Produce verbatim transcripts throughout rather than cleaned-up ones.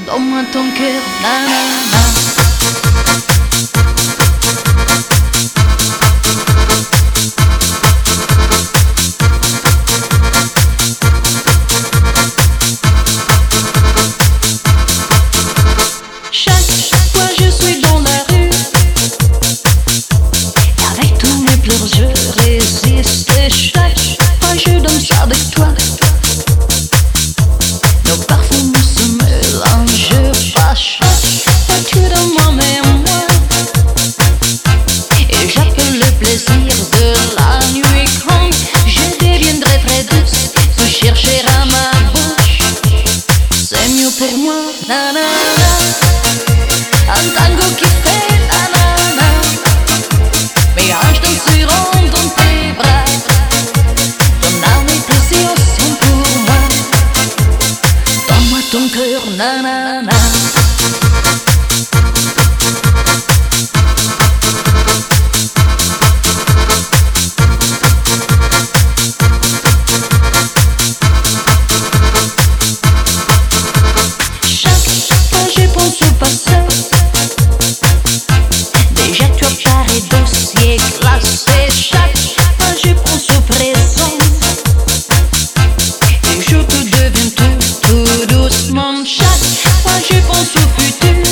Donne-moi ton cœur, nanana. Chaque fois je suis dans la rue, avec tous mes pleurs je résiste. Et chaque fois je danse avec toi, nos parfums se mélangent pas. Chaque fois tu dans moi mais moi, et j'appelle le plaisir de la nuit. Quand je deviendrai très douce, tu chercheras ma bouche. C'est mieux pour moi, nanana. Un tango qui fait nanana, mes hanches danseront dans tes bras. Ton âme et tes yeux sont pour moi. Donne-moi ton cœur, nanana. Chaque fois je pense au passé, déjà tu apparais dossier classé. Chaque fois je pense au présent, et je te deviens tout, tout doucement. Chaque fois je pense au futur,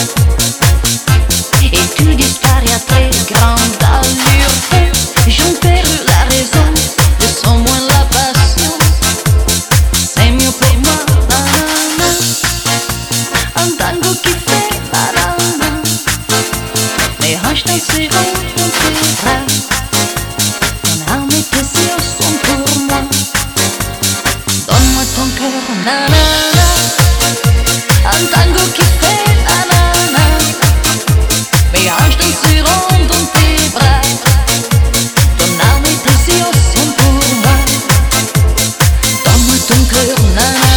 et tu disparais à très grande allure. J'en perds la raison, je sens moins la patience. C'est mieux pour moi, nanana. Un tango qui fait nanana, mes hanches danseront dans tes bras. Ton âme et tes yeux sont pour moi. Donne-moi ton cœur, nanana. Un tango qui fait nanana, mes hanches danseront dans tes bras. Ton âme et tes yeux sont pour moi. Donne-moi ton cœur, nanana.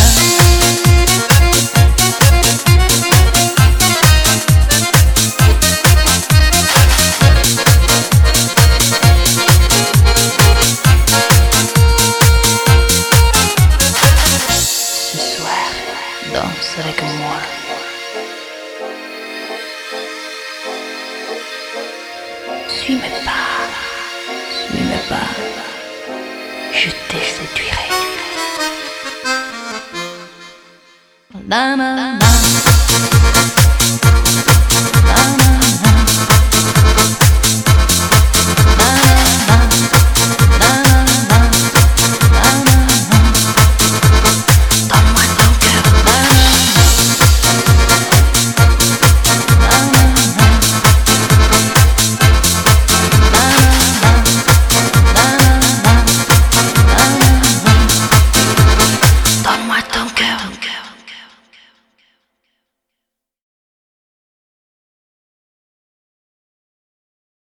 Ce soir, danse avec moi. Suis mes pas, suis mes pas, je te séduirai. Nanana.